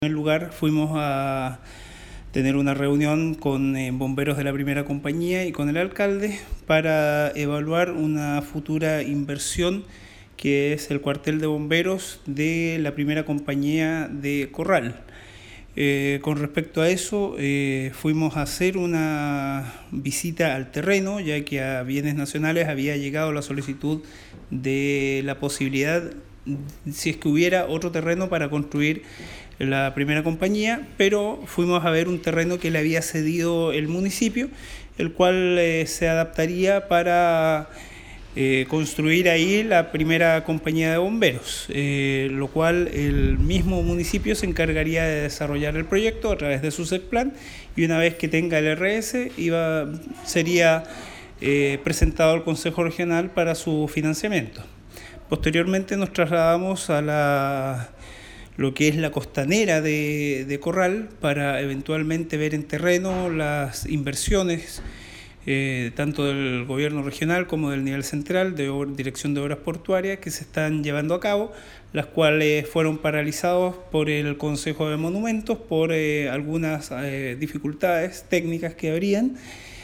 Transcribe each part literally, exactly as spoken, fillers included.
En primer lugar, fuimos a tener una reunión con eh, bomberos de la primera compañía y con el alcalde para evaluar una futura inversión que es el cuartel de bomberos de la primera compañía de Corral. Eh, con respecto a eso, eh, fuimos a hacer una visita al terreno, ya que a Bienes Nacionales había llegado la solicitud de la posibilidad, si es que hubiera otro terreno para construir la primera compañía, pero fuimos a ver un terreno que le había cedido el municipio, el cual eh, se adaptaría para eh, construir ahí la primera compañía de bomberos, eh, lo cual el mismo municipio se encargaría de desarrollar el proyecto a través de su SECPLAN, y una vez que tenga el R S iba, sería eh, presentado al Consejo Regional para su financiamiento. Posteriormente nos trasladamos a la lo que es la costanera de, de Corral para eventualmente ver en terreno las inversiones eh, tanto del gobierno regional como del nivel central de Dirección de Obras Portuarias que se están llevando a cabo, las cuales fueron paralizados por el Consejo de Monumentos por eh, algunas eh, dificultades técnicas que habrían.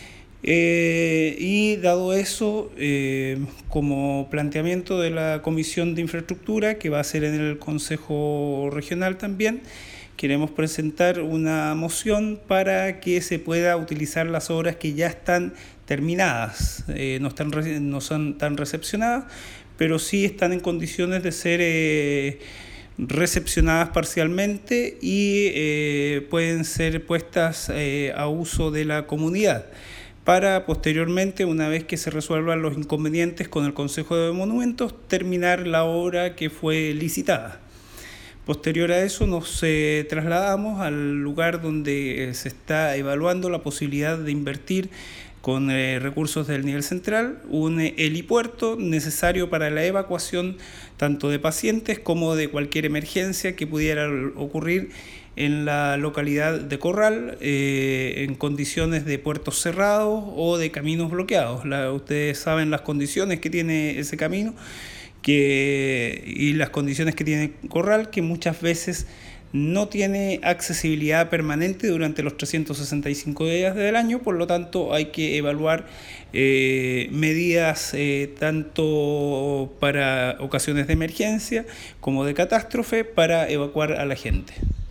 Eh, y dado eso, eh, como planteamiento de la Comisión de Infraestructura, que va a ser en el Consejo Regional también, queremos presentar una moción para que se pueda utilizar las obras que ya están terminadas, eh, no, están, no son tan recepcionadas, pero sí están en condiciones de ser eh, recepcionadas parcialmente y eh, pueden ser puestas eh, a uso de la comunidad, para posteriormente, una vez que se resuelvan los inconvenientes con el Consejo de Monumentos, terminar la obra que fue licitada. Posterior a eso nos eh, trasladamos al lugar donde se está evaluando la posibilidad de invertir con eh, recursos del nivel central, un eh, helipuerto necesario para la evacuación tanto de pacientes como de cualquier emergencia que pudiera ocurrir en la localidad de Corral, eh, en condiciones de puertos cerrados o de caminos bloqueados. La, ustedes saben las condiciones que tiene ese camino que, y las condiciones que tiene Corral, que muchas veces no tiene accesibilidad permanente durante los trescientos sesenta y cinco días del año, por lo tanto hay que evaluar eh, medidas eh, tanto para ocasiones de emergencia como de catástrofe para evacuar a la gente.